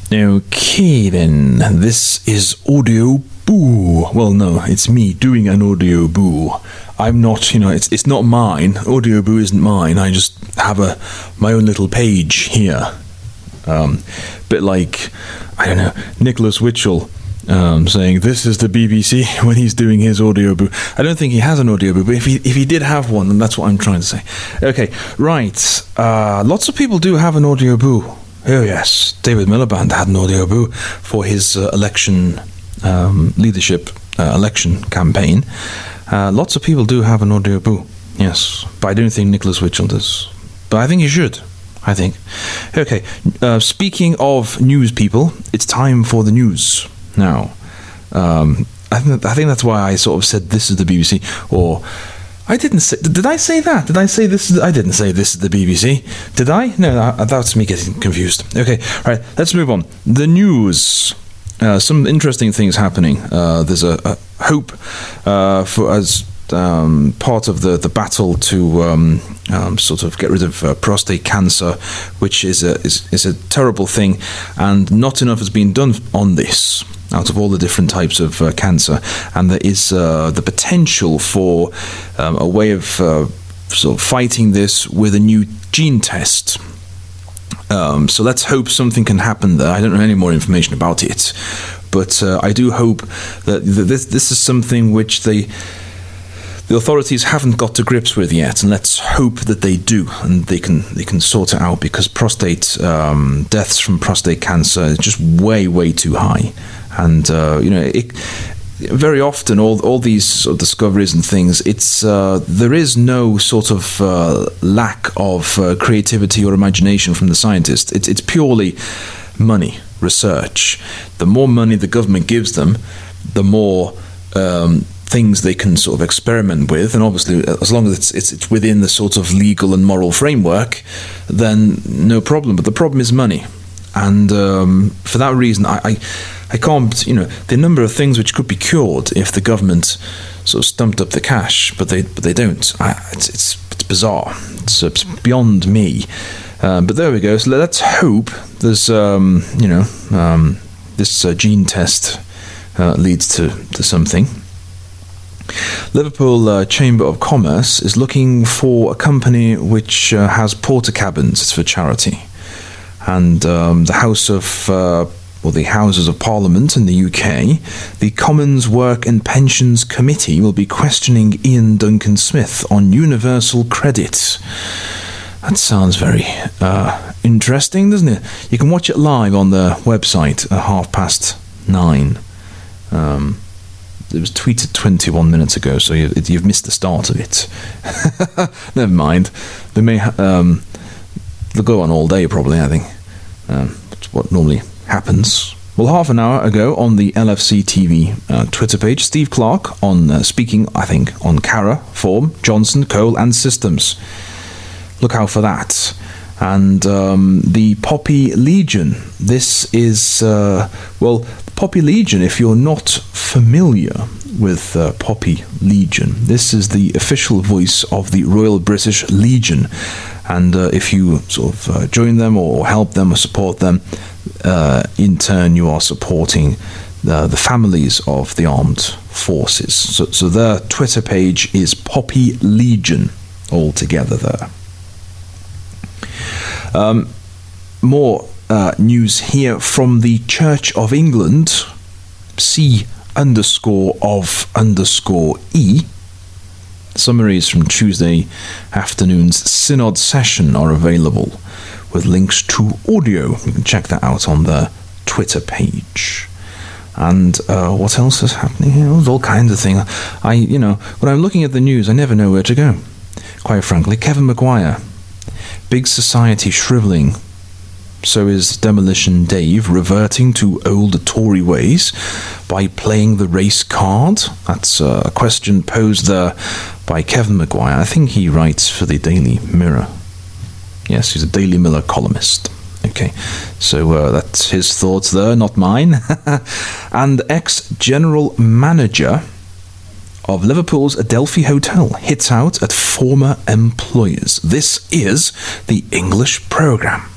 Okay then, this is Audio Boo. Well, no, it's me doing an Audio Boo. I'm not, it's not mine. Audio Boo isn't mine. I just have my own little page here. Bit like, I don't know, Nicholas Witchell saying this is the BBC when he's doing his Audio Boo. I don't think he has an Audio Boo, but if he did have one, then that's what I'm trying to say. Okay, right. Lots of people do have an Audio Boo. Oh yes, David Miliband had an Audio Boo for his election leadership election campaign. Lots of people do have an Audio Boo, yes, but I don't think Nicholas Witchell does. But I think he should. I think. Okay, speaking of news people, it's time for the news now. I think that's why I sort of said this is the BBC, or I didn't say. Did I say that? Did I say this? I didn't say this is the BBC. Did I? No, that's me getting confused. Okay, right. Let's move on. The news. Some interesting things happening. There's a hope for as part of the battle to sort of get rid of prostate cancer, which is a terrible thing, and not enough has been done on this. Out of all the different types of cancer, and there is the potential for a way of sort of fighting this with a new gene test. So let's hope something can happen there. I don't know any more information about it, but I do hope that this is something which the authorities haven't got to grips with yet, and let's hope that they do, and they can sort it out, because prostate deaths from prostate cancer is just way too high. And very often all these sort of discoveries and things, it's there is no sort of lack of creativity or imagination from the scientists. It's purely money, research. The more money the government gives them, the more things they can sort of experiment with, and obviously as long as it's within the sort of legal and moral framework, then no problem. But the problem is money, and for that reason I can't, the number of things which could be cured if the government sort of stumped up the cash, but they don't. It's bizarre. It's beyond me. But there we go. So let's hope there's this gene test leads to something. Liverpool Chamber of Commerce is looking for a company which has porter cabins. It's for charity, and the Houses of Parliament in the UK, the Commons Work and Pensions Committee will be questioning Ian Duncan Smith on universal credit. That sounds very interesting, doesn't it? You can watch it live on the website at 9:30. It was tweeted 21 minutes ago, so you've missed the start of it. Never mind. They may they'll go on all day, probably, I think. That's what normally happens. Well, half an hour ago on the LFC TV Twitter page, Steve Clark on speaking, I think, on Cara, Form, Johnson, Cole and Systems. Look out for that. And the Poppy Legion. This is, Poppy Legion, if you're not familiar with Poppy Legion, this is the official voice of the Royal British Legion. And if you sort of join them or help them or support them, in turn you are supporting the families of the armed forces. So their Twitter page is Poppy Legion, all together there. More news here from the Church of England, C_of_E. Summaries from Tuesday afternoon's synod session are available with links to audio. You can check that out on the Twitter page. And what else is happening here? There's all kinds of things. When I'm looking at the news, I never know where to go. Quite frankly, Kevin Maguire, big society shrivelling. So is Demolition Dave reverting to old Tory ways by playing the race card? That's a question posed there by Kevin Maguire. I think he writes for the Daily Mirror. Yes, he's a Daily Mirror columnist. Okay, so that's his thoughts there, not mine. And ex-general manager of Liverpool's Adelphi Hotel hits out at former employers. This is the English programme.